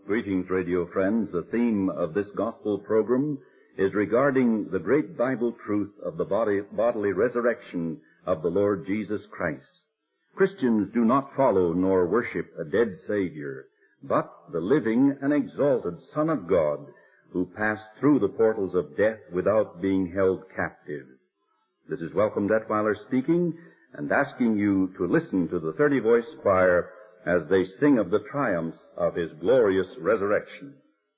Greetings, radio friends. The theme of this gospel program is regarding the great Bible truth of the bodily resurrection of the Lord Jesus Christ. Christians do not follow nor worship a dead Savior, but the living and exalted Son of God, who passed through the portals of death without being held captive. This is Welcome Detweiler speaking and asking you to listen to the 30-voice choir as they sing of the triumphs of His glorious resurrection.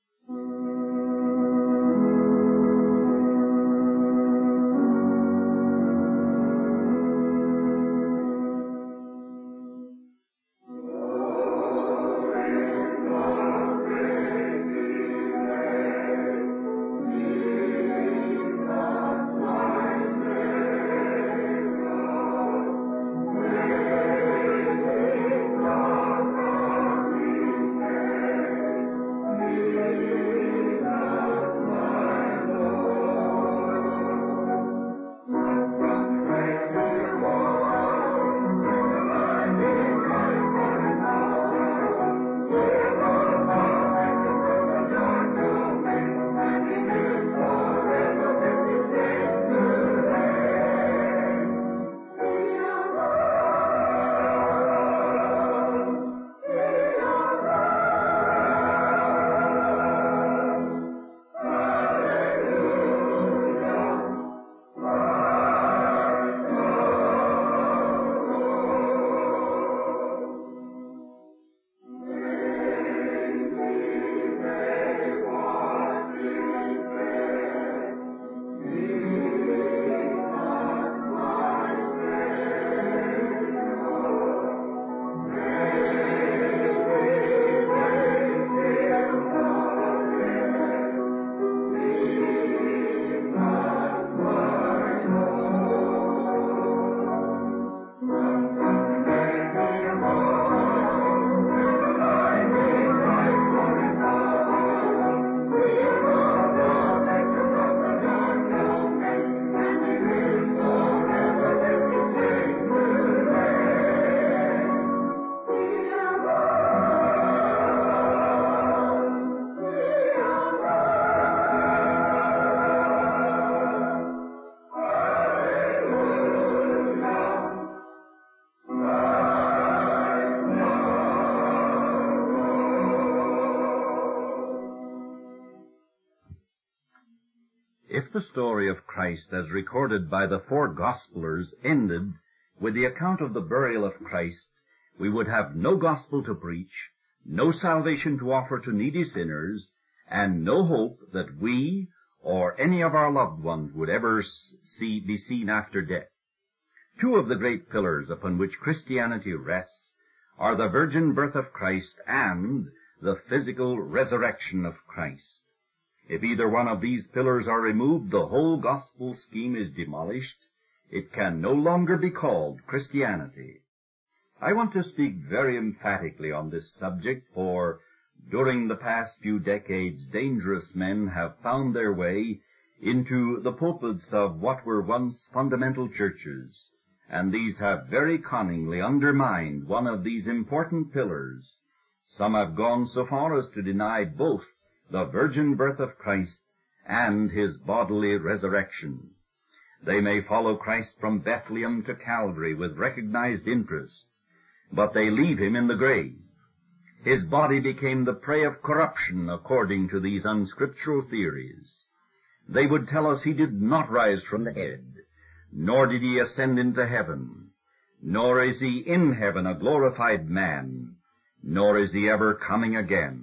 If the story of Christ as recorded by the four Gospelers ended with the account of the burial of Christ, we would have no gospel to preach, no salvation to offer to needy sinners, and no hope that we or any of our loved ones would ever be seen after death. Two of the great pillars upon which Christianity rests are the virgin birth of Christ and the physical resurrection of Christ. If either one of these pillars are removed, the whole gospel scheme is demolished. It can no longer be called Christianity. I want to speak very emphatically on this subject, for during the past few decades, dangerous men have found their way into the pulpits of what were once fundamental churches, and these have very cunningly undermined one of these important pillars. Some have gone so far as to deny both the virgin birth of Christ and His bodily resurrection. They may follow Christ from Bethlehem to Calvary with recognized interest, but they leave Him in the grave. His body became the prey of corruption according to these unscriptural theories. They would tell us He did not rise from the dead, nor did He ascend into heaven, nor is He in heaven a glorified man, nor is He ever coming again.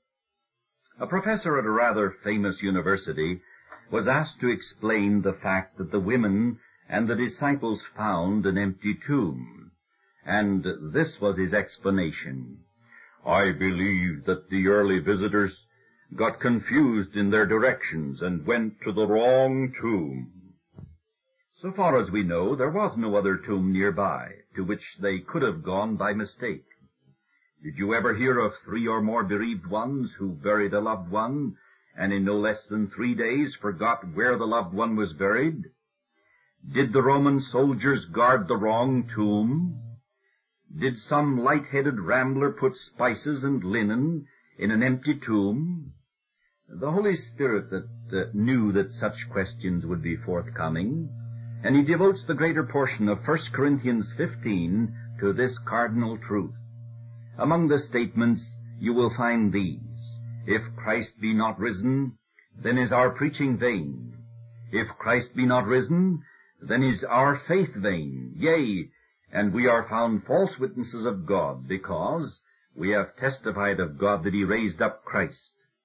A professor at a rather famous university was asked to explain the fact that the women and the disciples found an empty tomb, and this was his explanation. I believe that the early visitors got confused in their directions and went to the wrong tomb. So far as we know, there was no other tomb nearby to which they could have gone by mistake. Did you ever hear of 3 or more bereaved ones who buried a loved one, and in no less than 3 days forgot where the loved one was buried? Did the Roman soldiers guard the wrong tomb? Did some light-headed rambler put spices and linen in an empty tomb? The Holy Spirit that knew that such questions would be forthcoming, and he devotes the greater portion of 1 Corinthians 15 to this cardinal truth. Among the statements you will find these: If Christ be not risen, then is our preaching vain. If Christ be not risen, then is our faith vain. Yea, and we are found false witnesses of God, because we have testified of God that he raised up Christ.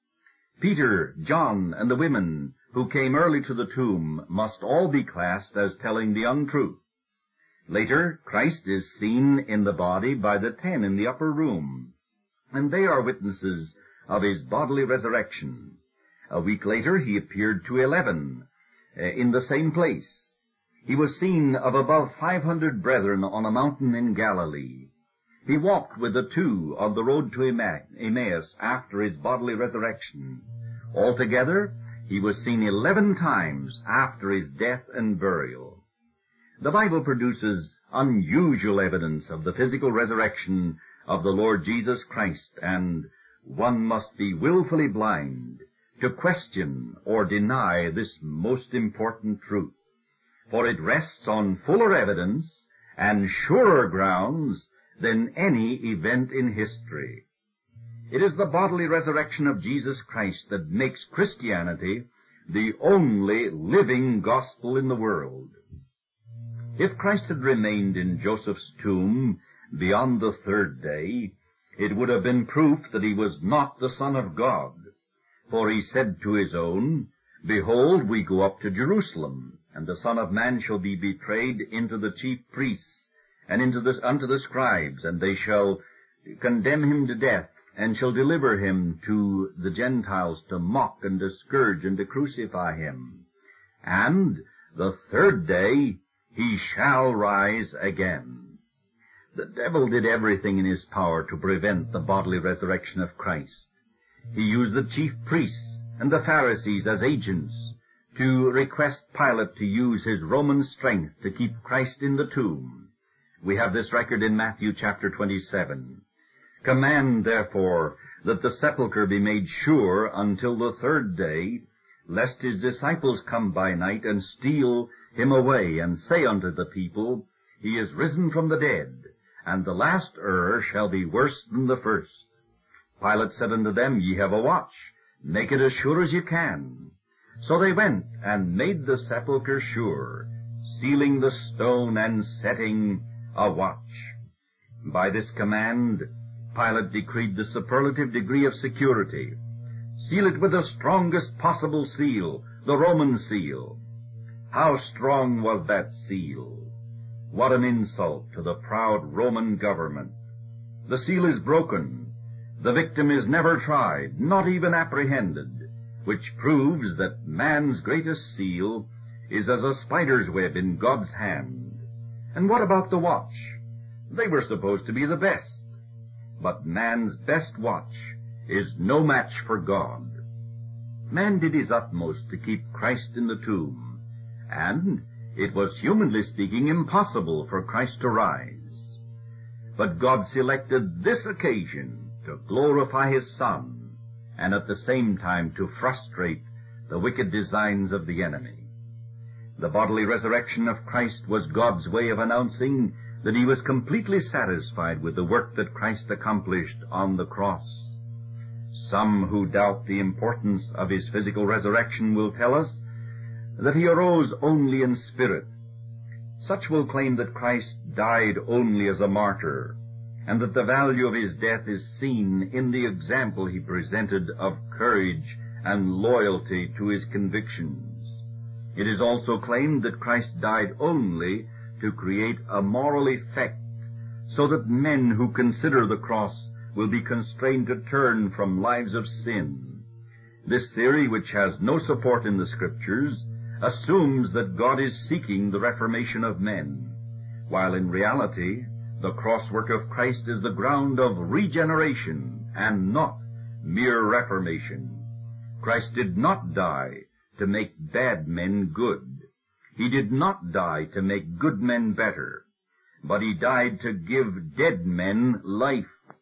Peter, John, and the women who came early to the tomb must all be classed as telling the untruth. Later, Christ is seen in the body by the 10 in the upper room, and they are witnesses of his bodily resurrection. A week later, he appeared to 11 in the same place. He was seen of above 500 brethren on a mountain in Galilee. He walked with the 2 on the road to Emmaus after his bodily resurrection. Altogether, he was seen 11 times after his death and burial. The Bible produces unusual evidence of the physical resurrection of the Lord Jesus Christ, and one must be willfully blind to question or deny this most important truth, for it rests on fuller evidence and surer grounds than any event in history. It is the bodily resurrection of Jesus Christ that makes Christianity the only living gospel in the world. If Christ had remained in Joseph's tomb beyond the 3rd day, it would have been proof that he was not the Son of God. For he said to his own, Behold, we go up to Jerusalem, and the Son of Man shall be betrayed into the chief priests, and unto the scribes, and they shall condemn him to death, and shall deliver him to the Gentiles to mock and to scourge and to crucify him. And the 3rd day he shall rise again. The devil did everything in his power to prevent the bodily resurrection of Christ. He used the chief priests and the Pharisees as agents to request Pilate to use his Roman strength to keep Christ in the tomb. We have this record in Matthew chapter 27. Command, therefore, that the sepulchre be made sure until the 3rd day, lest his disciples come by night and steal him away, and say unto the people, He is risen from the dead, and the last error shall be worse than the first. Pilate said unto them, Ye have a watch, make it as sure as you can. So they went and made the sepulchre sure, sealing the stone and setting a watch. By this command, Pilate decreed the superlative degree of security. Seal it with the strongest possible seal, the Roman seal. How strong was that seal? What an insult to the proud Roman government. The seal is broken. The victim is never tried, not even apprehended, which proves that man's greatest seal is as a spider's web in God's hand. And what about the watch? They were supposed to be the best. But man's best watch is no match for God. Man did his utmost to keep Christ in the tomb, and it was, humanly speaking, impossible for Christ to rise. But God selected this occasion to glorify his Son, and at the same time to frustrate the wicked designs of the enemy. The bodily resurrection of Christ was God's way of announcing that he was completely satisfied with the work that Christ accomplished on the cross. Some who doubt the importance of his physical resurrection will tell us that he arose only in spirit. Such will claim that Christ died only as a martyr, and that the value of his death is seen in the example he presented of courage and loyalty to his convictions. It is also claimed that Christ died only to create a moral effect, so that men who consider the cross will be constrained to turn from lives of sin. This theory, which has no support in the Scriptures, assumes that God is seeking the reformation of men, while in reality the cross work of Christ is the ground of regeneration and not mere reformation. Christ did not die to make bad men good. He did not die to make good men better, but he died to give dead men life.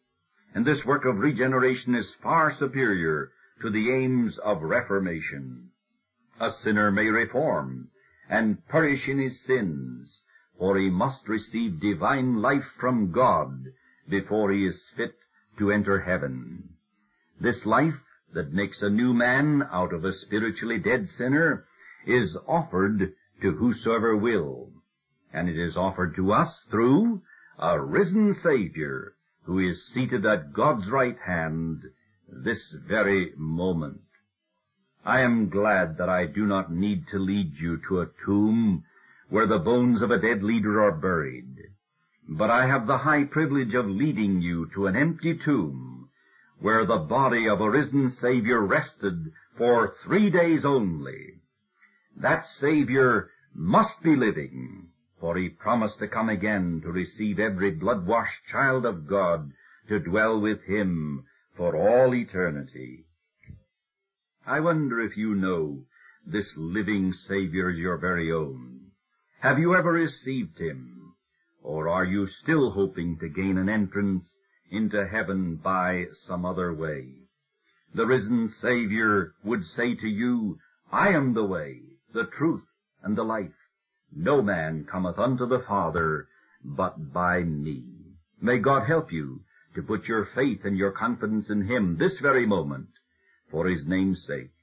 and this work of regeneration is far superior to the aims of reformation. A sinner may reform and perish in his sins, for he must receive divine life from God before he is fit to enter heaven. This life that makes a new man out of a spiritually dead sinner is offered to whosoever will, and it is offered to us through a risen Savior who is seated at God's right hand this very moment. I am glad that I do not need to lead you to a tomb where the bones of a dead leader are buried, but I have the high privilege of leading you to an empty tomb where the body of a risen Savior rested for 3 days only. That Savior must be living, for he promised to come again to receive every blood-washed child of God to dwell with him for all eternity. I wonder if you know this living Savior is your very own. Have you ever received him, or are you still hoping to gain an entrance into heaven by some other way? The risen Savior would say to you, I am the way, the truth, and the life. No man cometh unto the Father but by me. May God help you to put your faith and your confidence in him this very moment, for his name's sake.